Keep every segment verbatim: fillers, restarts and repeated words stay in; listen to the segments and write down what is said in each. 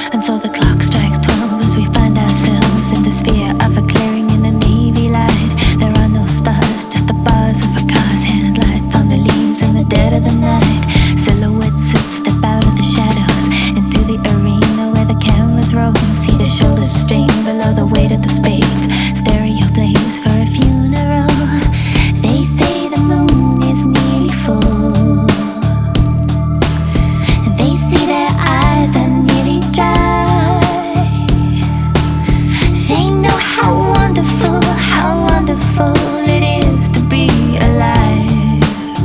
And so the clock strikes twelve as we find ourselves in the sphere of a clearing in a navy light. There are no stars, just the bars of a car's headlights on the leaves in the dead of the night. Silhouettes that step out of the shadows into the arena where the cameras roll. See the shoulders strain below the weight of the spades. Stereo plays for a funeral. They say the moon is nearly full. They see their eyes are nearly dry. They know how wonderful, how wonderful it is to be alive.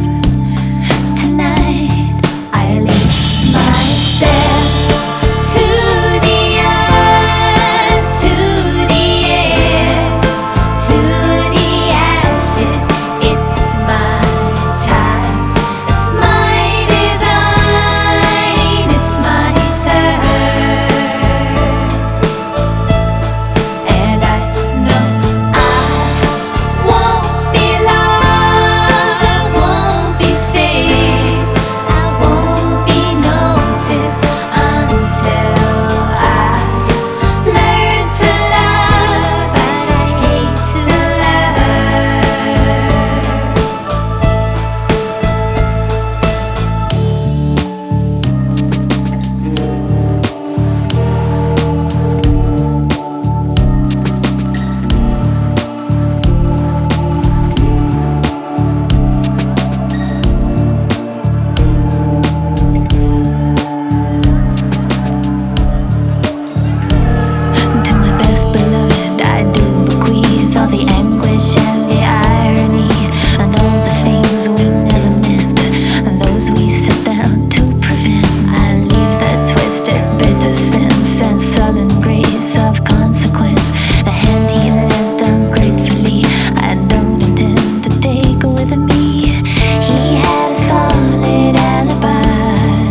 Tonight I leave myself to the earth, to the air, to the ashes. It's my time, it's my design, it's my turn. And I know I won't be loved, I won't be saved, I won't be noticed until I learn to love, but I hate to love. To my best beloved, I do bequeath all the anguish and the irony, and all the things we never meant, and those we sit down to prevent. I leave the twisted, bitter sense and sullen grace of consequence. The hand he lent ungratefully, I don't intend to take with me. He had a solid alibi.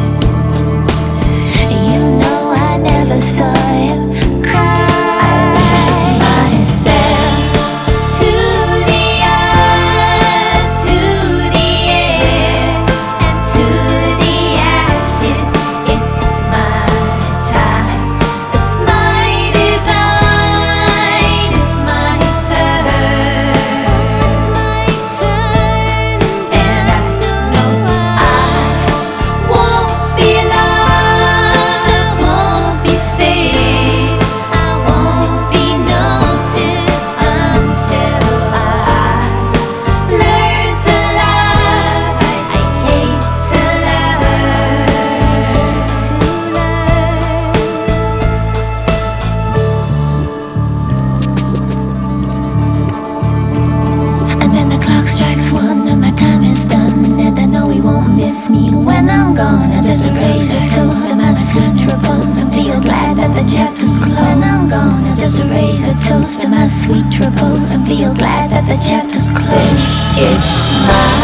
You know I never saw him cry. I leave myself to the earth, to the air, and to the ashes. It's my time, it's my design, it's my turn, it's my turn. And I know I won't be loved, I won't be saved, I won't be noticed until I learn to love. I hate to love, to love. And then the clock strikes one and my time is done, and I know he won't miss me when I'm gone. I just erase a toast to my sweet repose and feel glad that the chapter's closed. When I'm gone, I just erase a toast to my sweet repose and feel glad that the chapter's closed. It's my